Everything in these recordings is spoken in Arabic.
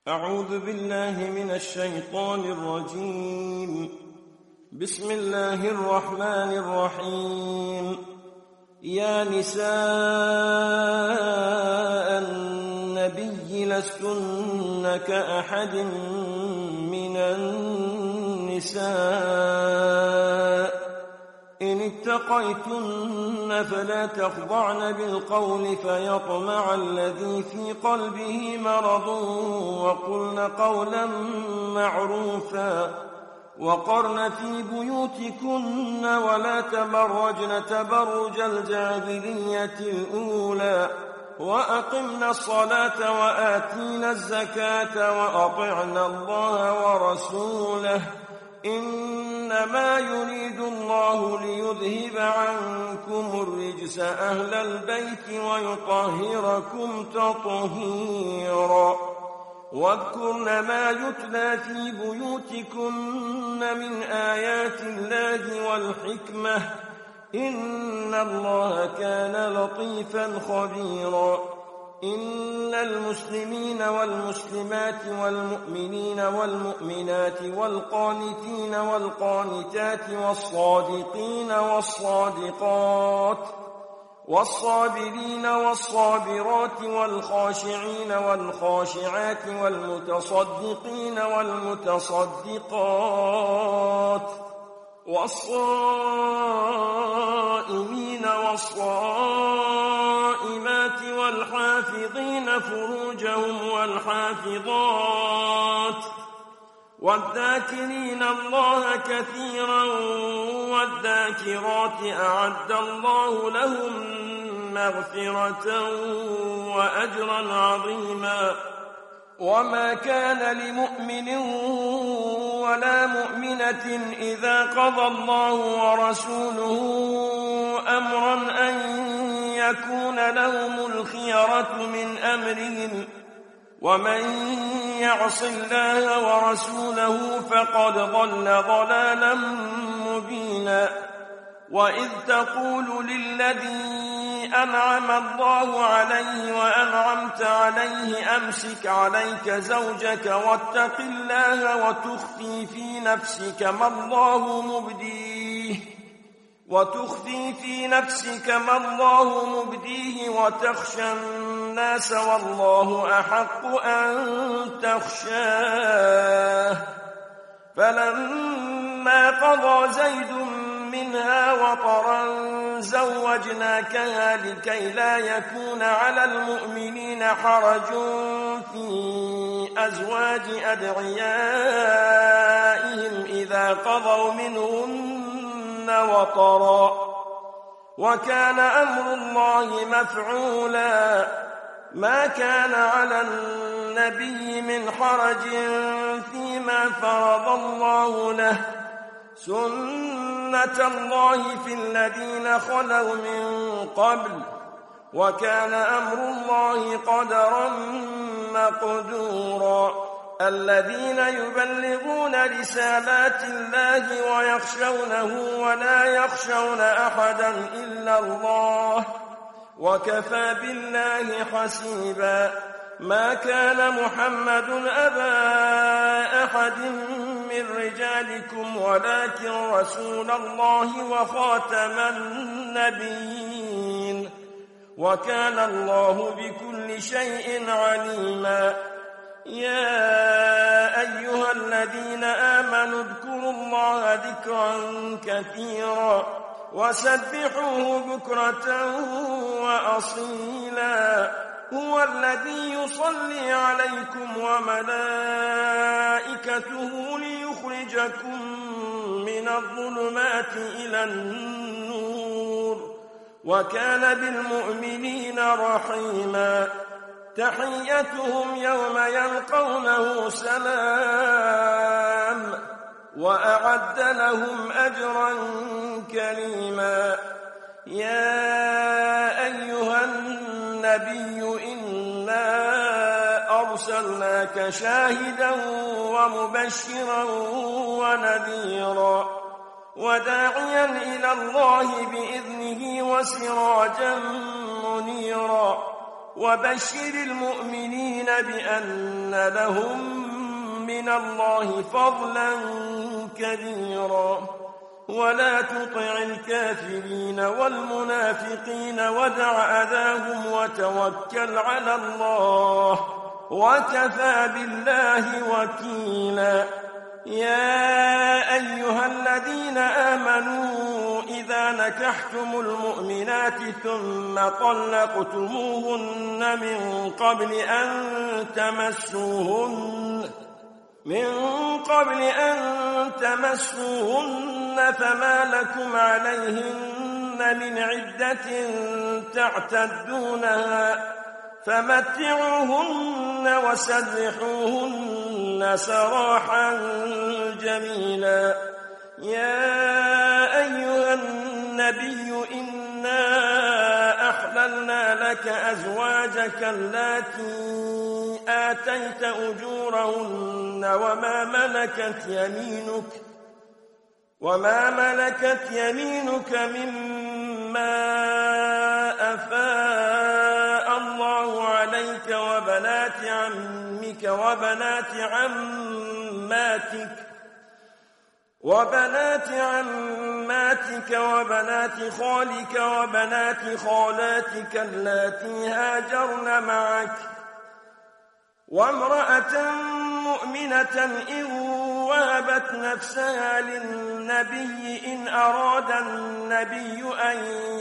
أعوذ بالله من الشيطان الرجيم. بسم الله الرحمن الرحيم. يا نساء النبي لستن كأحد من النساء إن اتقيتن فلا تخضعن بالقول فيطمع الذي في قلبه مرض وقلن قولا معروفا وقرن في بيوتكن ولا تبرجن تبرج الجاهلية الأولى وأقمن الصلاة وآتينا الزكاة وأطعن الله ورسوله إنما يريد الله ليذهب عنكم الرجس أهل البيت ويطهركم تطهيرا واذكرن ما يتلى في بيوتكن من آيات الله والحكمة إن الله كان لطيفا خبيرا. إن المسلمين والمسلمات والمؤمنين والمؤمنات والقانتين والقانتات والصادقين والصادقات والصابرين والصابرات والخاشعين والخاشعات والمتصدقين والمتصدقات والصائمين والصائمات والحافظين فروجهم والحافظات والذاكرين الله كثيرا والذاكرات أعد الله لهم مغفرة وأجرا عظيما. وما كان لمؤمن ولا مؤمنة إذا قضى الله ورسوله أمرا أن يكون لهم الخيرة من أمرهم ومن يعص الله ورسوله فقد ضل ضلالا مبينا. وإذ تقول للذي أنعم الله عليه وأنعمت عليه أمسك عليك زوجك واتق الله وتخفي في نفسك ما الله مبديه وتخشى الناس والله أحق أن تخشاه. فلما قضى زيد منها وطرا زوجناكها لكي لا يكون على المؤمنين حرج في أزواج أدعيائهم إذا قضوا منهن وطرا وكان أمر الله مفعولا. ما كان على النبي من حرج فيما فرض الله له سنة الله في الذين خلوا من قبل وكان أمر الله قدرا مقدورا. الذين يبلغون رسالات الله ويخشونه ولا يخشون أحدا إلا الله وكفى بالله حسيبا. ما كان محمد أبا أحد من رجالكم ولكن رسول الله وخاتم النبيين وكان الله بكل شيء عليما. يا أيها الذين آمنوا اذكروا الله ذكرا كثيرا وسبحوه بكرة وأصيلا. هو الذي يصلي عليكم وملائكته ليخرجكم من الظلمات إلى النور وكان بالمؤمنين رحيما. تحيتهم يوم يلقونه سلام وأعد لهم أجرا كريما. يا أيها النبي إنا أرسلناك شاهدا ومبشرا ونذيرا وداعيا إلى الله بإذنه وسراجا منيرا وبشر المؤمنين بأن لهم من الله فضلا كبيرا ولا تطع الكافرين والمنافقين ودع أذاهم وتوكل على الله وكفى بالله وكيلا يا أيها الذين آمنوا إذا نكحتم المؤمنات ثم طلقتموهن من قبل أن تمسوهن فما لكم عليهن من عدة تعتدونها فمتعوهن وسرحوهن سراحا جميلا يا أيها النبي إنا أحللنا لك أزواجك اللاتي آتيت أجورهن وما ملكت يمينك مما أفاء الله عليك وبنات عمك وبنات عماتك وبنات خالك وبنات خالاتك اللاتي هاجرن معك وامرأة مؤمنة إن وهبت نفسها للنبي إن أراد النبي أن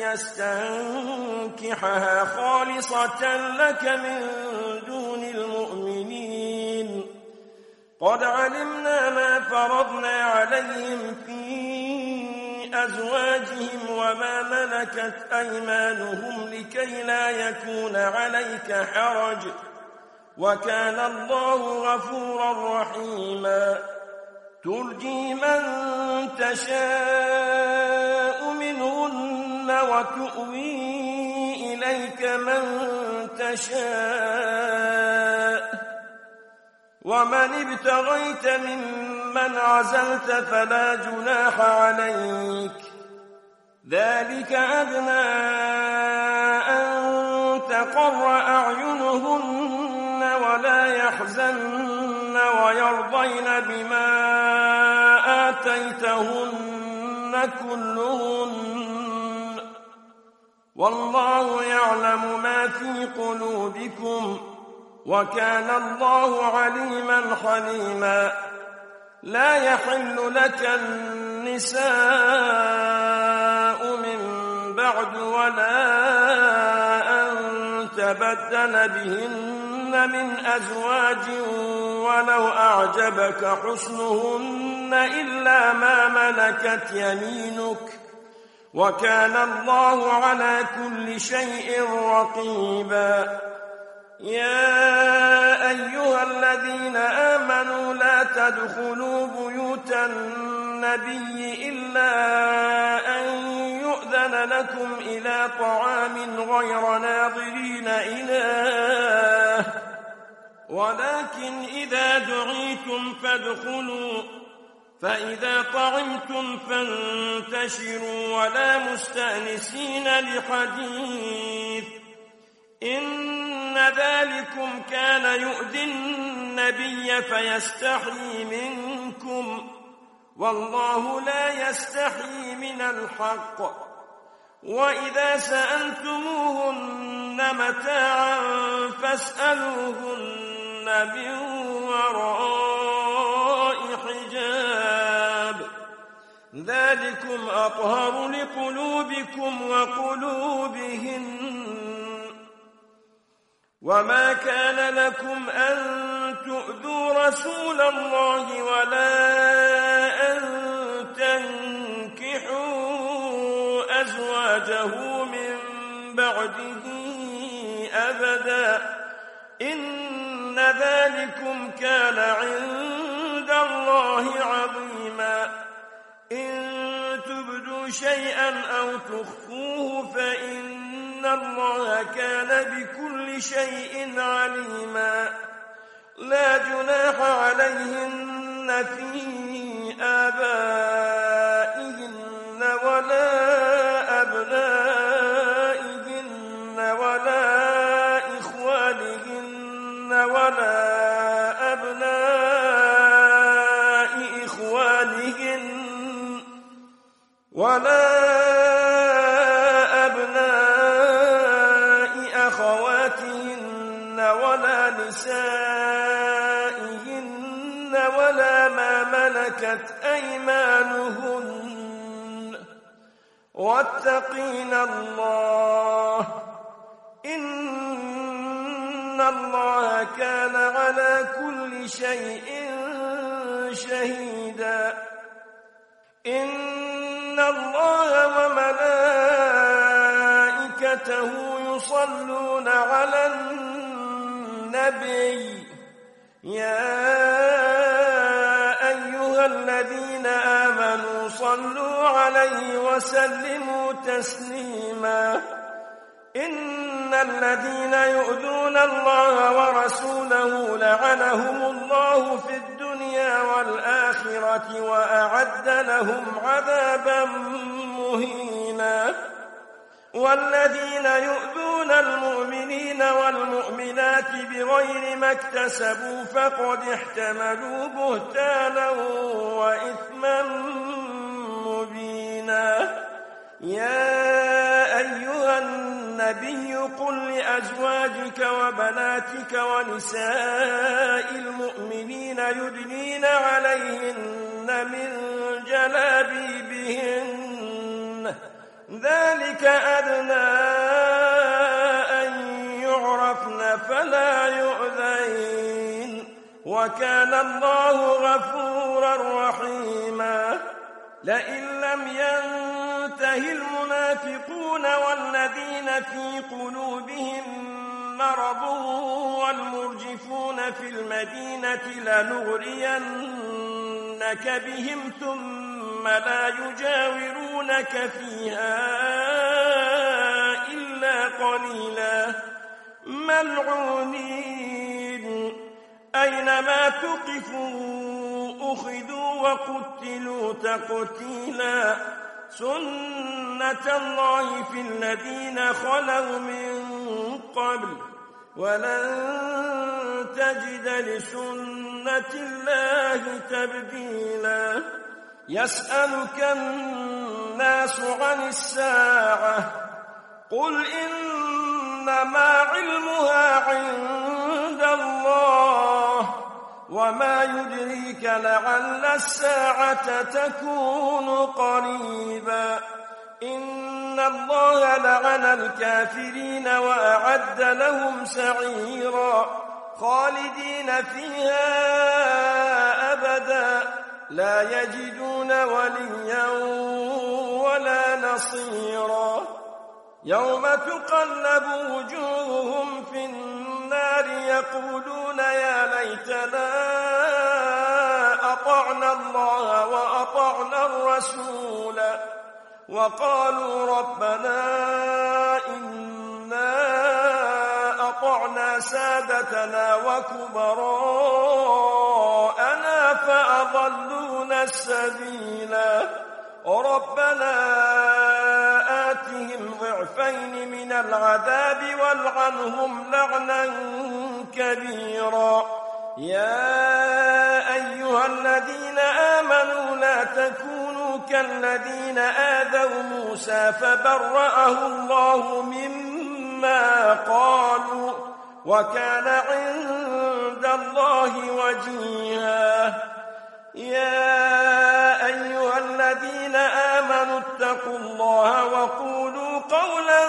يستنكحها خالصة لك من دون المؤمنين قد علمنا ما فرضنا عليهم في أزواجهم وما ملكت أيمانهم لكي لا يكون عليك حرج وكان الله غفورا رحيما ترجي من تشاء منهن وتؤوي إليك من تشاء ومن ابتغيت ممن عزلت فلا جناح عليك ذلك أدنى أن تقر أعينهن ولا يحزن ويرضين بما آتيتهن كلهن والله يعلم ما في قلوبكم وكان الله عليما حليما لا يحل لك النساء من بعد ولا أن تبدل بهن من أزواج ولو أعجبك حسنهن إلا ما ملكت يمينك وكان الله على كل شيء رقيبا يا أيها الذين آمنوا لا تدخلوا بيوت النبي إلا أن يؤذن لكم إلى طعام غير ناظرين إناه ولكن إذا دعيتم فادخلوا فإذا طعمتم فانتشروا ولا مستأنسين لحديث إن ذلكم كان يؤذي النبي فيستحيي منكم والله لا يستحيي من الحق وإذا سألتموهن متاعا فاسألوهن من وراء حجاب ذلكم أطهر لقلوبكم وقلوبهن وما كان لكم أن تؤذوا رسول الله ولا أن تنكحوا أزواجه من بعده أبدا إن ذلكم كان عند الله عظيما إن تبدوا شيئا أو تخفوه فإن الله كان بكل شيء عليما لا جناح عليهن في آبائهن ولا أبنائهن ولا إخوانهن ولا أبناء أخواتهن ولا نسائهن ولا ما ملكت أيمانهن واتقين الله إن الله كان على كل شيء شهيدا إن الله وملائكته يصلون على النبي يا أيها الذين آمنوا صلوا عليه وسلموا تسليما إن الذين يؤذون الله ورسوله لعنهم الله في الدنيا والآخرة وأعد لهم عذابا مهينا والذين يؤذون المؤمنين والمؤمنات بغير ما اكتسبوا فقد احتملوا بهتانا وإثما مبينا يا أيها النبي قل لأزواجك وبناتك ونساء المؤمنين يدنين عليهن من جلابيبهن ذلك أدنى أن يعرفن فلا يؤذين وكان الله غفورا رحيما لئن لم ينته المنافقون والذين في قلوبهم مرض والمرجفون في المدينة لنغرينك بهم ثم لا يجاورونك فيها إلا قليلا ملعونين أينما تقفوا أخذوا وقتلوا تقتيلا سنة الله في الذين خلوا من قبل ولن تجد لسنة الله تبديلا يسألك الناس عن الساعة قل إنما علمها عند الله وما يدريك لعل الساعة تكون قريبا إن الله لعن الكافرين وأعد لهم سعيرا خالدين فيها أبدا لا يجدون وليا ولا نصيرا يوم تقلب وجوههم في النار يقولون يا ليتنا أطعنا الله وأطعنا الرسول وقالوا ربنا إنا أطعنا سادتنا وكبراءنا فأضلونا السبيلا ربنا آتهم ضعفين من العذاب والعنهم لعنا كبيرا يا أيها الذين آمنوا لا تكونوا كالذين آذوا موسى فبرأه الله مما قالوا وكان عند الله وجيها يا أيها الذين آمنوا اتقوا الله وقولوا قولا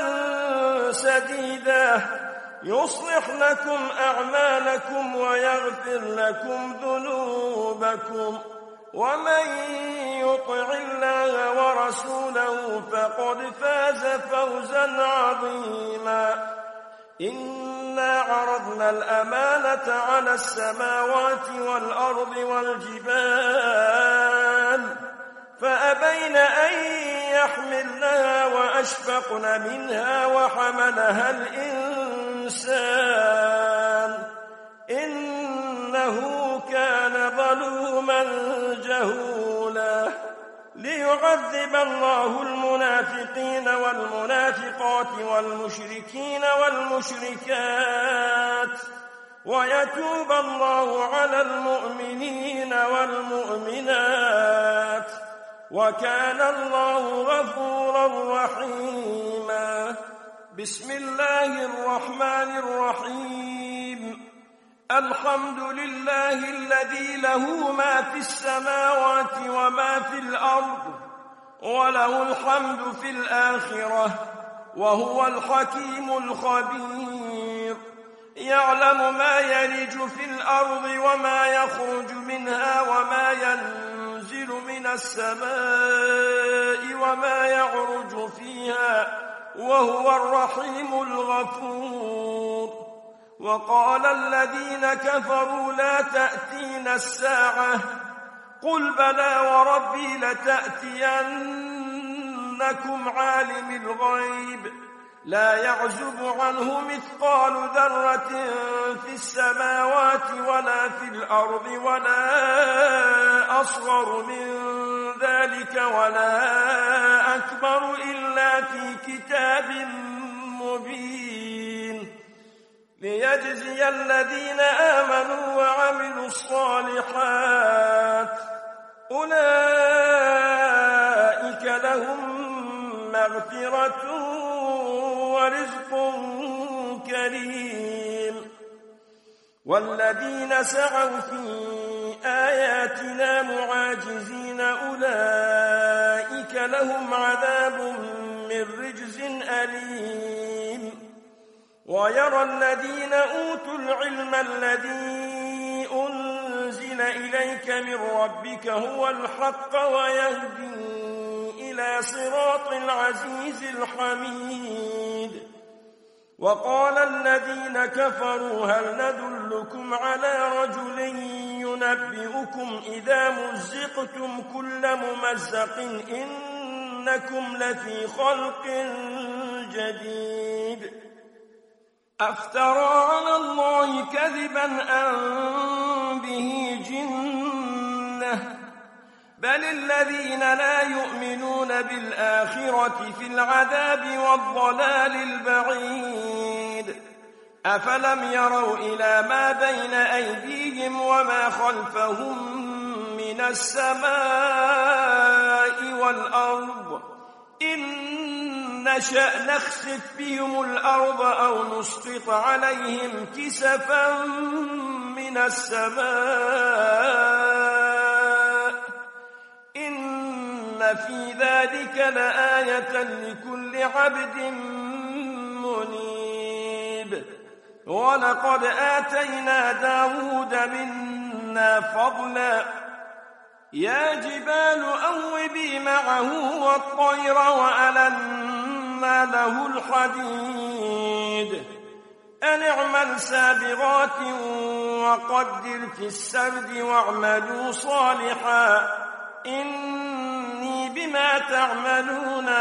سديدا يصلح لكم أعمالكم ويغفر لكم ذنوبكم ومن يطع الله ورسوله فقد فاز فوزا عظيما إنا عرضنا الأمانة على السماوات والأرض والجبال فأبين أن يحملنها وأشفقن منها وحملها الإنسان إنه كان ظلوما جهولا ليعذب الله المنافقين والمنافقات والمشركين والمشركات ويتوب الله على المؤمنين والمؤمنات وكان الله غفورا رحيما. بسم الله الرحمن الرحيم. الحمد لله الذي له ما في السماوات وما في الأرض وله الحمد في الآخرة وهو الحكيم الخبير. يعلم ما يلج في الأرض وما يخرج منها وما ينزل من السماء وما يعرج فيها وهو الرحيم الغفور. وقال الذين كفروا لا تأتينا الساعة قل بلى وربي لتأتينكم عالم الغيب لا يعزب عنه مثقال ذرة في السماوات ولا في الأرض ولا أصغر من ذلك ولا أكبر إلا في كتاب مبين ليجزي الذين آمنوا وعملوا الصالحات أولئك لهم مغفرة ورزق كريم. والذين سعوا في آياتنا معاجزين أولئك لهم عذاب من رجز أليم. ويرى الذين أوتوا العلم الذي أنزل إليك من ربك هو الحق ويهدي إلى صراط العزيز الحميد. وقال الذين كفروا هل ندلكم على رجل ينبئكم إذا مزقتم كل ممزق إنكم لفي خلق جديد. أفترى على الله كذبا أم به جنة بل الذين لا يؤمنون بالآخرة في العذاب والضلال البعيد. أفلم يروا إلى ما بين أيديهم وما خلفهم من السماء والأرض إن نشأ نخسف بهم الأرض أو نسقط عليهم كسفا من السماء إن في ذلك لآية لكل عبد منيب. ولقد آتينا داود منا فضلا يا جبال أوبي معه والطير وألنا له الحديد أن اعمل سابغات وقدر في السرد واعملوا صالحا إني بما تعملون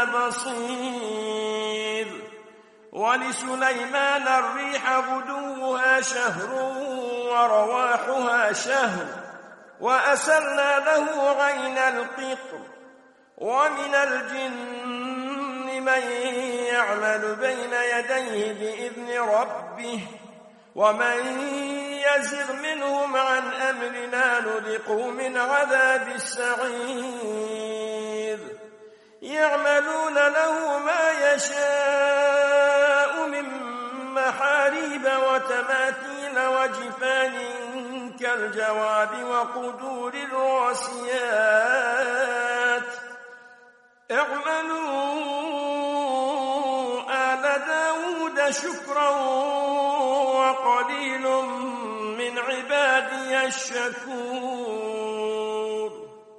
بصير. ولسليمان الريح غدوها شهر ورواحها شهر وأسرنا له عين القطر. ومن الجن من يعمل بين يديه بإذن ربه ومن يزغ منهم عن أمرنا نذقه من عذاب السعير. يعملون له ما يشاء من محاريب وتماثيل وجفان كالجواب وقدور الراسيات. اعملوا آل داود شكرا وقليل من عبادي الشكور.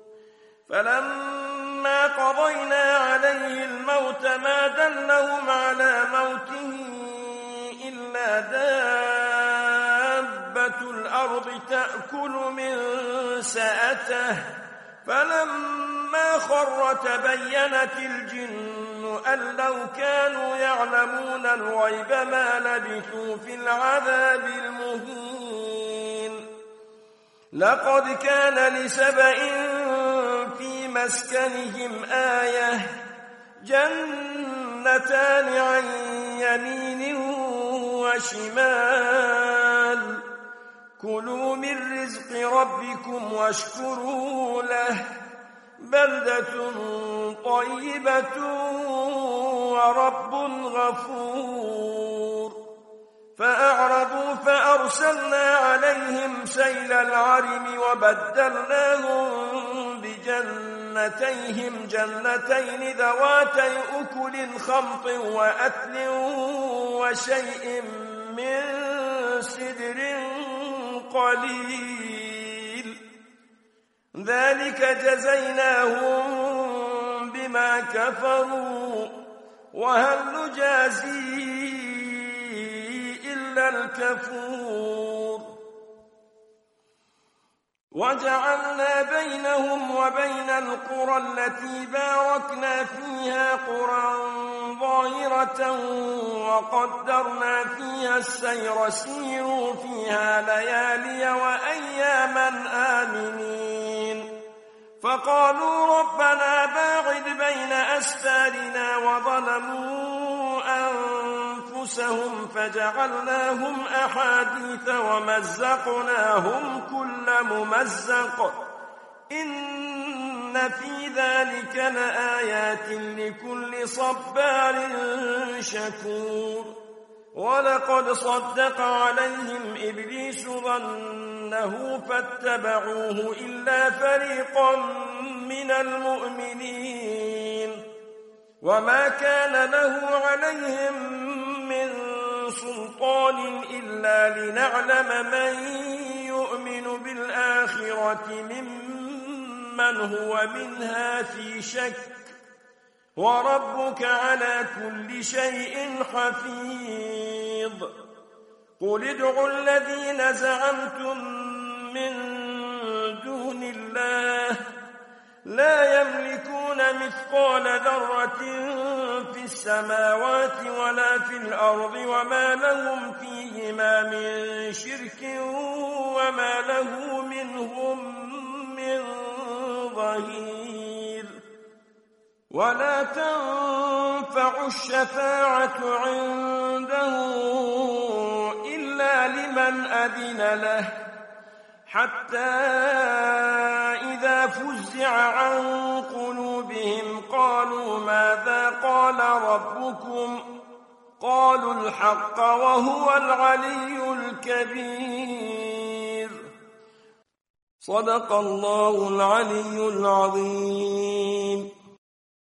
فلما قضينا عليه الموت ما دلهم على موته إلا دابة الأرض تأكل من سأته فلما خر تبينت الجن أن لو كانوا يعلمون الغيب ما لبثوا في العذاب المهين. لقد كان لسبإ في مسكنهم آية جنتان عن يمين وشمال كلوا من رزق ربكم واشكروا له بلدة طيبة ورب غفور. فأعرضوا فأرسلنا عليهم سيل العرم وبدلناهم بجنتيهم جنتين ذواتي أكل خمط وأثل وشيء من سدر قليل، ذلك جزيناهم بما كفروا وهل نجازي إلا الكفور. وجعلنا بينهم وبين القرى التي باركنا فيها قرى ظاهرة وقدرنا فيها السير سيروا فيها ليالي وأياما آمنين. فقالوا ربنا باعد بين أسفارنا وظلموا أنفسهم فجعلناهم أحاديث ومزقناهم كل ممزق إن في ذلك لآيات لكل صبار شكور. ولقد صدق عليهم إبليس ظنه فاتبعوه إلا فريقا من المؤمنين وما كان له عليهم من سلطان إلا لنعلم من يؤمن بالآخرة ممن هو منها في شك وربك على كل شيء حفيظ. قل ادعوا الذين زعمتم من دون الله لا يملكون مثقال ذرة في السماوات ولا في الأرض وما لهم فيهما من شرك وما له منهم من ظهير. ولا تنفع الشفاعة عنده إلا لمن أذن له حتى إذا فزع عن قلوبهم قالوا ماذا قال ربكم قالوا الحق وهو العلي الكبير. صدق الله العلي العظيم.